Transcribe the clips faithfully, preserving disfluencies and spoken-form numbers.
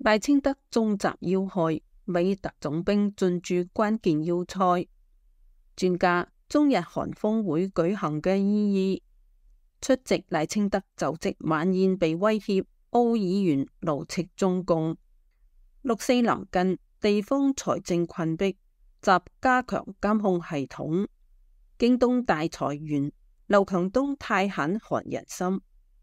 賴清德中習要害，美特種兵進駐關鍵要塞。專家：中日韓峰會舉行嘅意義。出席賴清德就職晚宴被威脅，歐議員怒斥中共。六四臨近，地方財政困迫，習加強監控系統。京東大裁員，劉強東太狠寒人心。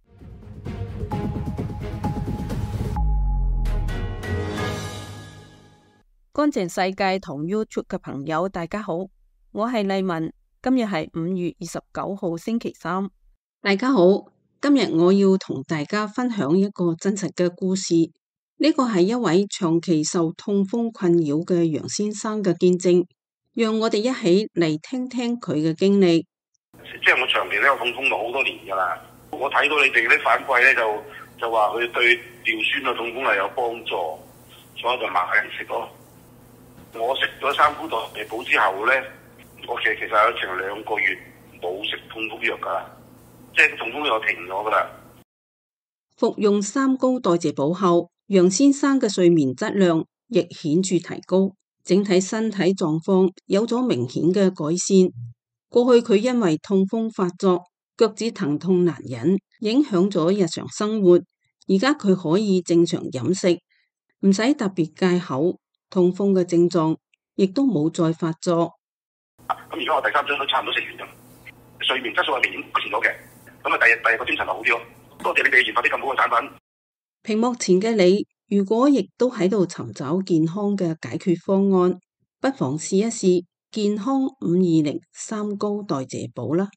乾淨世界同 YouTube 嘅朋友，大家好，我係麗文。今日係五月二十九號星期三。 大家好，今日我要同大家分享一個真實嘅故事。呢個係一位長期受痛風困擾嘅楊先生嘅見證，讓我哋一起嚟聽聽佢嘅經歷。 即係我長期呢個痛風咗好多年噶啦，我睇到你哋啲反饋咧，就就話佢對尿酸嘅痛風係有幫助，所以就買嚟食咯。我食咗三菇代謝補之後咧，我其實其實有成兩個月冇食痛風藥噶啦，即係痛風藥停咗噶啦。 服用三高代謝補後，楊先生嘅睡眠質量亦顯著提高，整體身體狀況有咗明顯嘅改善。過去佢因為痛風發作，腳趾疼痛難忍，影響咗日常生活。而家佢可以正常飲食，唔使特別戒口，痛風嘅症狀亦都冇再發作。 咁而家我第三針都差唔多食完咗，睡眠質素係明顯改善咗嘅。咁啊，第日第二個精神就好啲咯。多謝你哋研發啲咁好嘅產品。 屏幕前嘅你，如果亦都喺度尋找健康嘅解決方案，不妨試一試健康五二零三高代謝補啦。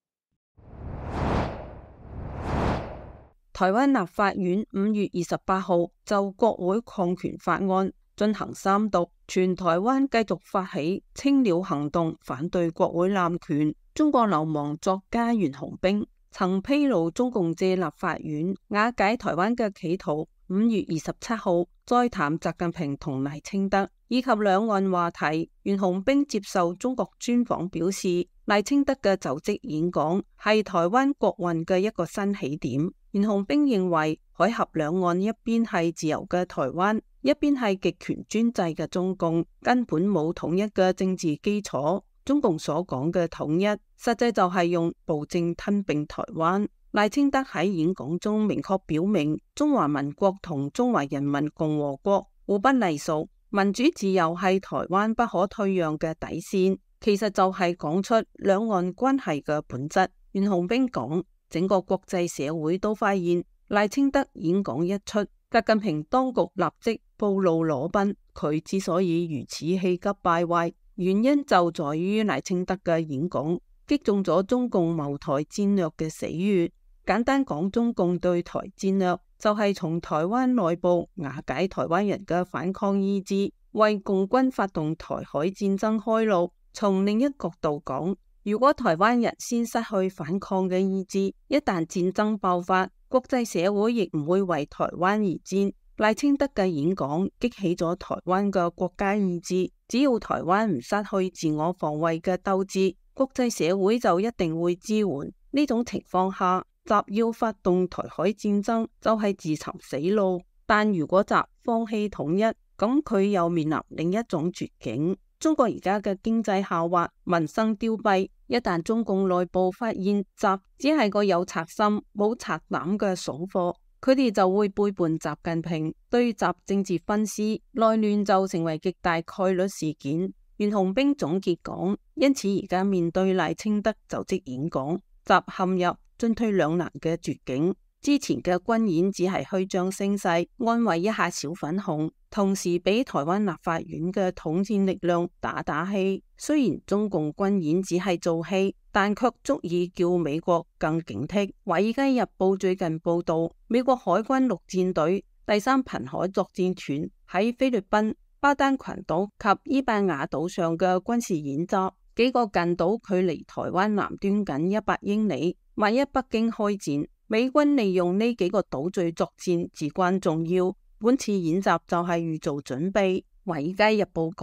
台灣立法院五月二十八號就國會礦權法案進行三讀，全台灣繼續發起青鳥行動，反對國會濫權。中國流亡作家袁弘彬曾披露中共借立法院瓦解台灣嘅企圖。五月二十七號再談習近平同賴清德以及兩岸話題，袁弘彬接受中國專訪表示，賴清德嘅就職演講係台灣國運嘅一個新起點。袁弘彬認為，海峽兩岸一邊係自由嘅台灣，一邊係極權專制嘅中共，根本冇統一嘅政治基礎。中共所講嘅統一，實際就係用暴政吞併台灣。賴清德喺演講中明確表明，中華民國同中華人民共和國互不隸屬，民主自由係台灣不可退讓嘅底線。其實就係講出兩岸關係嘅本質。袁弘彬講，整個國際社會都發現賴清德演講一出，習近平當局立即暴露裸奔。佢之所以如此氣急敗壞，原因就在於賴清德嘅演講擊中咗中共謀台戰略嘅死穴。簡單講，中共對台戰略就係從台灣內部瓦解台灣人嘅反抗意志，為共軍發動台海戰爭開路。從另一角度講，如果台灣人先失去反抗嘅意志，一旦戰爭爆發，國際社會亦唔會為台灣而戰。賴清德嘅演講激起咗台灣嘅國家意志，只要台灣唔失去自我防衛嘅鬥志，國際社會就一定會支援。呢種情況下，習要發動台海戰爭就係自尋死路。但如果習放棄統一，咁佢又面臨另一種絕境。中國而家嘅經濟下滑，民生凋敝，一旦中共內部發現習只係個有賊心冇賊膽嘅傻貨，佢哋就會背叛習近平，對習政治分屍，內亂就成為極大概率事件。袁弘彬總結講，因此而家面對賴清德就職演講，習陷入進退兩難嘅絕境。之前嘅軍演只係虛張聲勢，安慰一下小粉紅，同時俾台灣立法院嘅統戰力量打打氣。雖然中共軍演只係做戲，但卻足以叫美國更警惕。華爾街日報最近報道，美國海軍陸戰隊第三瀕海作戰團喺菲律賓巴丹群島及伊巴雅島上嘅軍事演習，幾個近島距離台灣南端僅一百英里。萬一北京開戰，美軍利用呢幾個島嶼作戰至關重要。本次演習就係預做準備。華爾街日報講，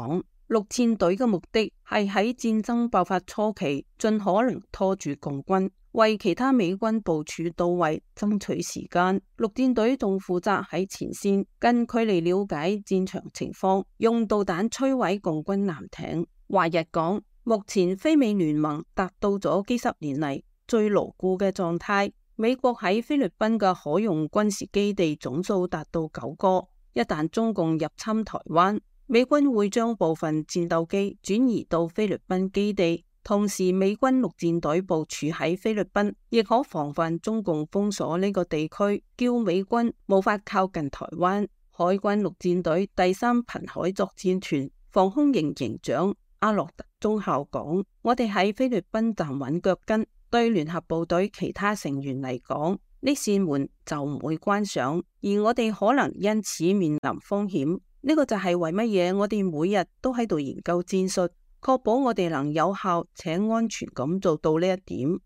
陸戰隊嘅目的係喺戰爭爆發初期盡可能拖住共軍，為其他美軍部署到位爭取時間。陸戰隊仲負責喺前線近距離了解戰場情況，用導彈摧毀共軍艦艇。華日講，目前非美聯盟達到咗幾十年嚟最牢固嘅狀態。美國喺菲律賓嘅可用軍事基地總數達到九個，一旦中共入侵台灣，美軍會將部分戰鬥機轉移到菲律賓基地，同時美軍陸戰隊部署喺菲律賓，亦可防範中共封鎖呢個地區，叫美軍無法靠近台灣。海軍陸戰隊第三瀕海作戰團防空營營長阿洛特中校講：我哋喺菲律賓站穩腳跟，對聯合部隊其他成員嚟講，呢扇門就唔會關上，而我哋可能因此面臨風險。呢個就係為乜嘢我哋每日都喺度研究戰術，確保我哋能有效且安全咁做到呢一點。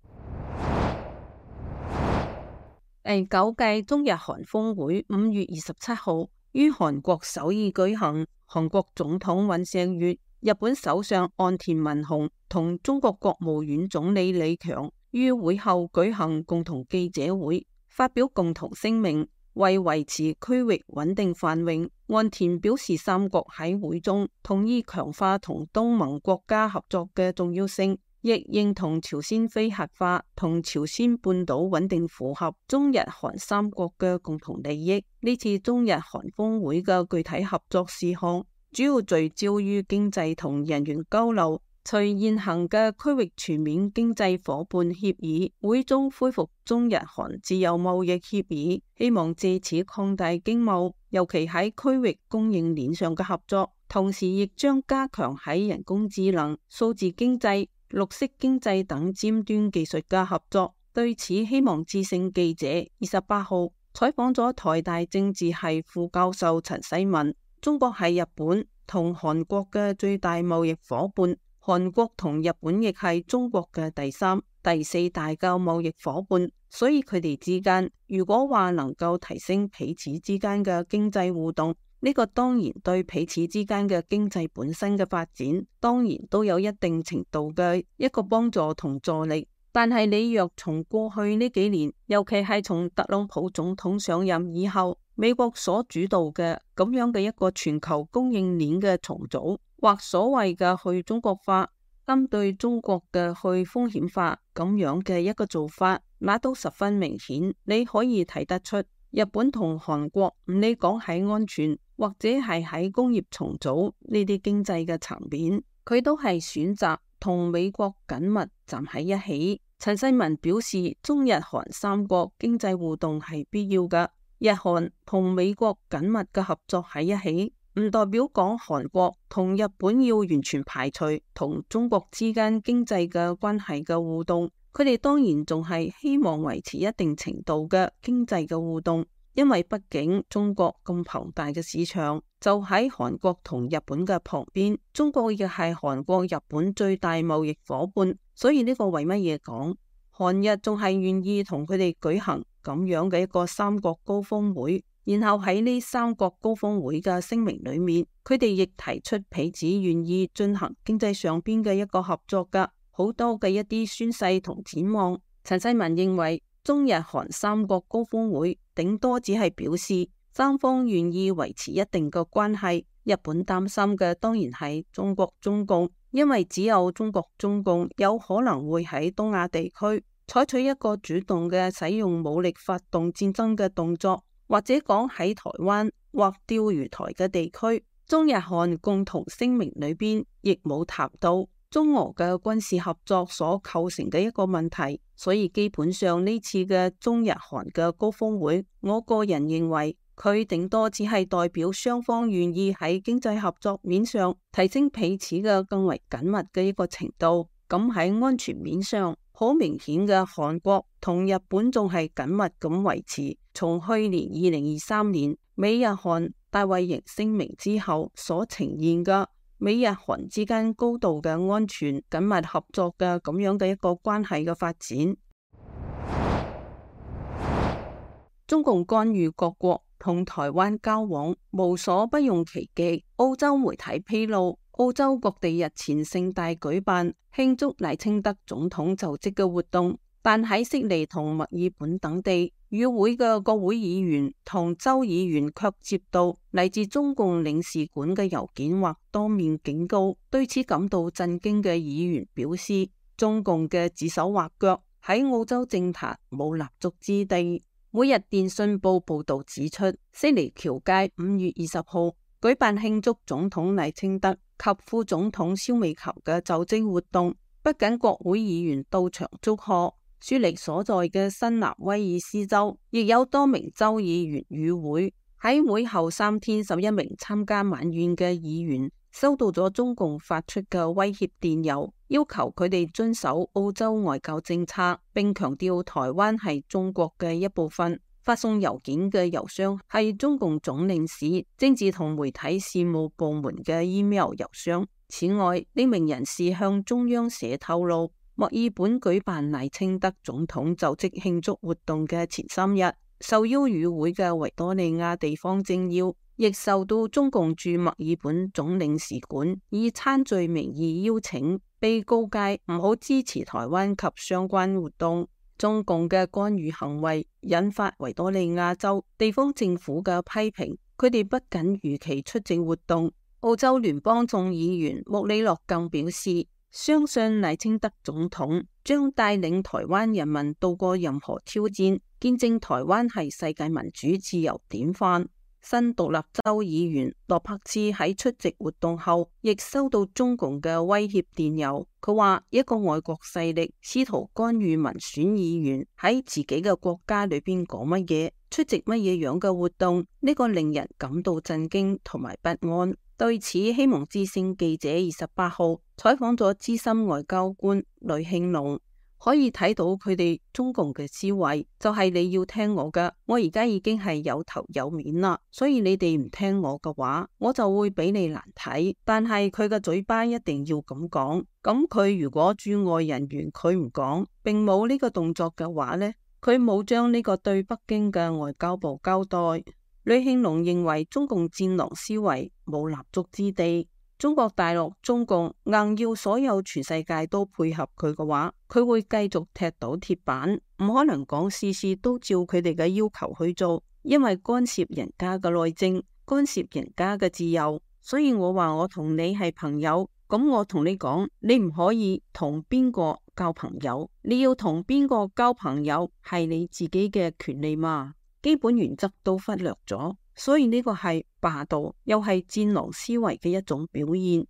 第九屆中日韓峰會五月二十七號於韓國首爾舉行，韓國總統尹錫悅、日本首相岸田文雄同中國國務院總理李強於會後舉行共同記者會，發表共同聲明。為維持區域穩定繁榮，岸田表示三國喺會中同意強化同東盟國家合作嘅重要性，亦認同朝鮮非核化同朝鮮半島穩定符合中日韓三國嘅共同利益。呢次中日韓峰會嘅具體合作事項主要聚焦於經濟同人員交流。隨現行嘅區域全面經濟夥伴協議，會中恢復中日韓自由貿易協議，希望借此擴大經貿，尤其喺區域供應鏈上嘅合作，同時亦將加強喺人工智能、數字經濟、綠色經濟等尖端技術嘅合作。對此，希望之聲記者二十八號採訪咗台大政治系副教授陳世文。中國係日本同韓國嘅最大貿易夥伴。韓國同日本亦係中國嘅第三、第四大嘅貿易夥伴，所以佢哋之間如果話能夠提升彼此之間嘅經濟互動，呢個當然對彼此之間嘅經濟本身嘅發展，當然都有一定程度嘅一個幫助同助力。但係你若從過去呢幾年，尤其係從特朗普總統上任以後，美國所主導嘅咁樣嘅一個全球供應鏈嘅重組，或所謂嘅去中國化，針對中國嘅去風險化咁樣嘅一個做法，那都十分明顯。你可以睇得出，日本同韓國唔理講喺安全或者係喺工業重組呢啲經濟嘅層面，佢都係選擇同美國緊密站喺一起。陳世文表示，中日韓三國經濟互動係必要嘅，日韓同美國緊密嘅合作喺一起，唔代表講韓國同日本要完全排除同中國之間經濟嘅關係嘅互動，佢哋當然仲係希望維持一定程度嘅經濟嘅互動，因為畢竟中國咁龐大嘅市場就喺韓國同日本嘅旁邊，中國亦係韓國、日本最大貿易夥伴，所以呢個為乜嘢講韓日仲係願意同佢哋舉行咁樣嘅一個三國高峰會？然後喺呢三國高峰會嘅聲明裏面，佢哋亦提出彼此願意進行經濟上邊嘅一個合作嘅好多嘅一啲宣誓同展望。陳世文認為，中日韓三國高峰會頂多只係表示三方願意維持一定嘅關係。日本擔心嘅當然係中國中共，因為只有中國中共有可能會喺東亞地區採取一個主動嘅使用武力發動戰爭嘅動作。或者講喺台灣或釣魚台嘅地區，中日韓共同聲明裏邊亦冇談到中俄嘅軍事合作所構成嘅一個問題，所以基本上呢次嘅中日韓嘅高峰會，我個人認為佢頂多只係代表雙方願意喺經濟合作面上提升彼此嘅更為緊密嘅一個程度。咁喺安全面上，好明顯嘅韓國同日本仲係緊密咁維持從去年二零二三年美日韓大衛營聲明之後所呈現嘅美日韓之間高度嘅安全緊密合作嘅咁樣嘅一個關係嘅發展。中共干預各國同台灣交往，無所不用其極。澳洲媒體披露， 澳洲各地日前盛大舉辦慶祝賴清德總統就職嘅活動，但喺悉尼同墨爾本等地，與會嘅國會議員同州議員卻接到嚟自中共領事館嘅郵件或當面警告。對此感到震驚嘅議員表示，中共嘅指手畫腳喺澳洲政壇冇立足之地。每日電訊報報道指出，悉尼僑街五月二十號舉辦慶祝總統賴清德及副總統蕭美琴嘅就職活動，不僅國會議員到場祝賀，雪梨所在嘅新南威爾斯州亦有多名州議員與會。喺會後三天，十一名參加晚宴嘅議員收到咗中共發出嘅威脅電郵，要求佢哋遵守澳洲外交政策，並強調台灣係中國嘅一部分。發送郵件嘅郵箱係中共總領事政治同媒體事務部門嘅 email 郵箱。此外，呢名人士向中央社透露，墨爾本舉辦賴清德總統就職慶祝活動嘅前三日，受邀與會嘅維多利亞地方政要亦受到中共駐墨爾本總領事館以餐聚名義邀請，被告誡唔好支持台灣及相關活動。中共嘅干預行為引發維多利亞州地方政府嘅批評，佢哋不僅如期出席活動。澳洲聯邦眾議員穆里諾更表示，相信賴清德總統將帶領台灣人民渡過任何挑戰，見證台灣係世界民主自由典範。新獨立州議員羅柏茨喺出席活動後，亦收到中共嘅威脅電郵。佢話一個外國勢力試圖干預民選議員喺自己嘅國家裏邊講乜嘢，出席乜嘢樣嘅活動，呢個令人感到震驚同埋不安。對此，希望之聲記者二十八號採訪咗資深外交官呂慶龍。可以睇到佢哋中共嘅思維就係你要聽我㗎，我而家已經係有頭有面啦，所以你哋唔聽我嘅話，我就會俾你難睇。但係佢嘅嘴巴一定要咁講，咁佢如果駐外人員佢唔講，並冇呢個動作嘅話呢，佢冇將呢個對北京嘅外交部交代。呂慶龍認為中共戰狼思維冇立足之地。中國大陸中共硬要所有全世界都配合佢嘅話，佢會繼續踢到鐵板，唔可能講事事都照佢哋嘅要求去做，因為干涉人家嘅內政，干涉人家嘅自由。所以我話我同你係朋友，咁我同你講，你唔可以同邊個交朋友，你要同邊個交朋友係你自己嘅權利嘛，基本原則都忽略咗。所以呢個係霸道，又係戰狼思維嘅一種表現。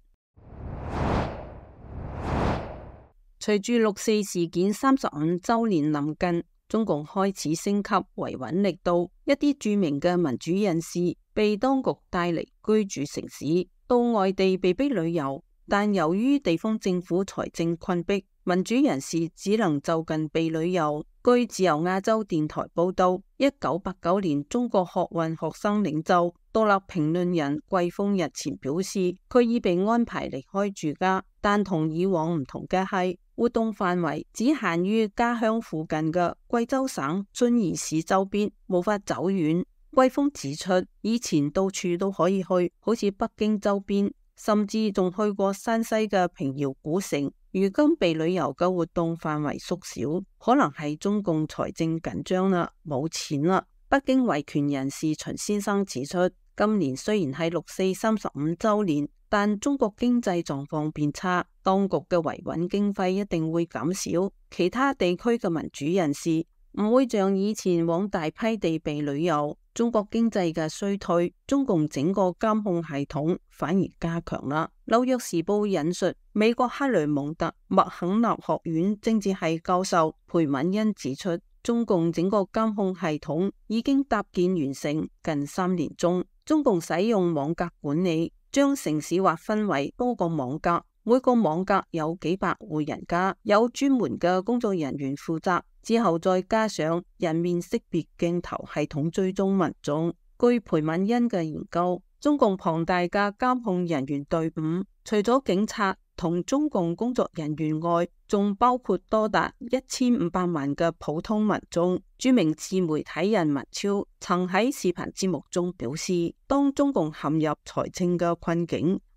隨住六四事件三十五周年臨近，中共開始升級維穩力度，一啲著名嘅民主人士被當局帶離居住城市，到外地被逼旅遊，但由於地方政府財政困迫，民主人士只能就近被旅遊。據自由亞洲電台報道，一九八九年中國學運學生領袖、獨立評論人季風日前表示，佢已被安排離開住家，但同以往唔同嘅係，活動範圍只限於家鄉附近嘅貴州省遵義市周邊，無法走遠。季風指出，以前到處都可以去，好似北京周邊，甚至仲去過山西嘅平遙古城。如今被旅遊嘅活動範圍縮小，可能係中共財政緊張啦，冇錢啦。北京維權人士秦先生指出，今年雖然係六四三十五周年，但中國經濟狀況變差，當局嘅維穩經費一定會減少。其他地區嘅民主人士唔會像以前往大批地被旅遊。中國經濟嘅衰退，中共整個監控系統反而加強啦。紐約時報引述美國克雷蒙特麥肯納學院政治系教授裴敏恩指出，中共整個監控系統已經搭建完成近三年中，中共使用網格管理，將城市劃分為多個網格，每個網格有幾百戶人家，有專門嘅工作人員負責。之後再加上人面識別鏡頭系統追蹤民眾。據裴敏恩嘅研究，中共龐大嘅監控人員隊伍，除咗警察同中共工作人員外，仲包括多達一千五百萬嘅普通民眾。著名自媒體人文超曾喺視頻節目中表示，當中共陷入財政嘅困境，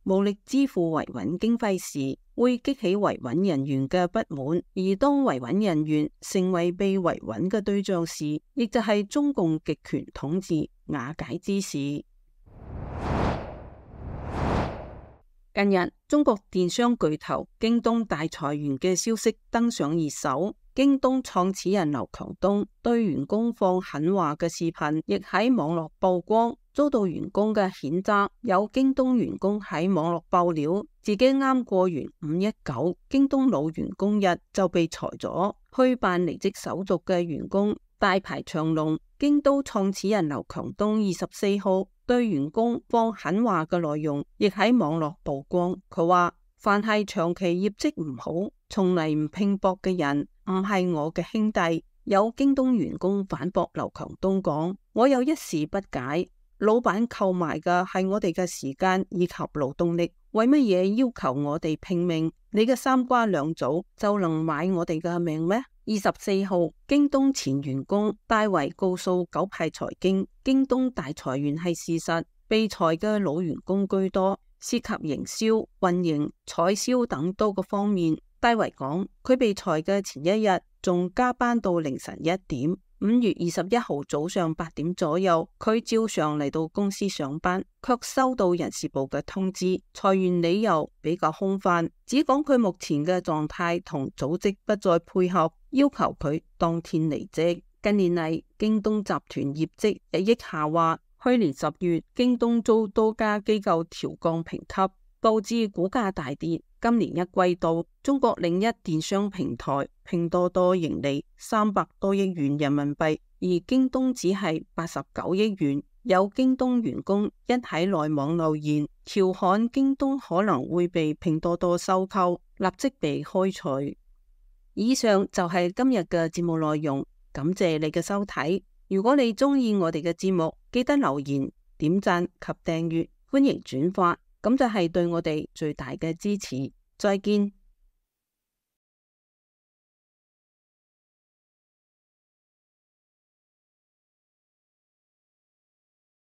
無力支付維穩經費時，會激起維穩人員嘅不滿，而當維穩人員成為被維穩嘅對象時，亦就係中共極權統治瓦解之時。近日，中國電商巨頭京東大裁員嘅消息登上熱搜。京東創始人劉強東對員工放狠話嘅視頻亦喺網絡曝光，遭到員工嘅譴責。有京東員工喺網絡爆料，自己啱過完五一九京東老員工日就被裁咗，去辦離職手續嘅員工大排長龍。京東創始人劉強東二十四號對員工放狠話嘅內容亦喺網絡曝光。佢話：凡係長期業績唔好、從嚟唔拼搏嘅人，唔係我嘅兄弟。有京東員工反駁劉強東講：我有一事不解，老闆購買嘅係我哋嘅時間以及勞動力，為乜嘢要求我哋拼命？你嘅三瓜兩棗就能買我哋嘅命咩？二十四號，京東前員工戴維告訴九派財經，京東大裁員係事實，被裁嘅老員工居多，涉及營銷、運營、採銷等多個方面。戴維講，佢被裁嘅前一日仲加班到凌晨一點。五月二十一號早上八點左右，佢照常嚟到公司上班，卻收到人事部嘅通知，裁員理由比較空泛，只講佢目前嘅狀態同組織不再配合，要求佢當天離職。近年嚟，京東集團業績日益下滑，去年十月，京東遭多家機構調降評級，導致股價大跌。今年一季度，中國另一電商平台拼多多盈利三百多億元人民幣，而京東只係八十九億元。有京東員工一喺內網留言，調侃京東可能會被拼多多收購，立即被開除。以上就係今日嘅節目內容，感謝你嘅收睇。如果你鍾意我哋嘅節目，記得留言、點讚及訂閱，歡迎轉發。咁就係對我哋最大嘅支持。再見。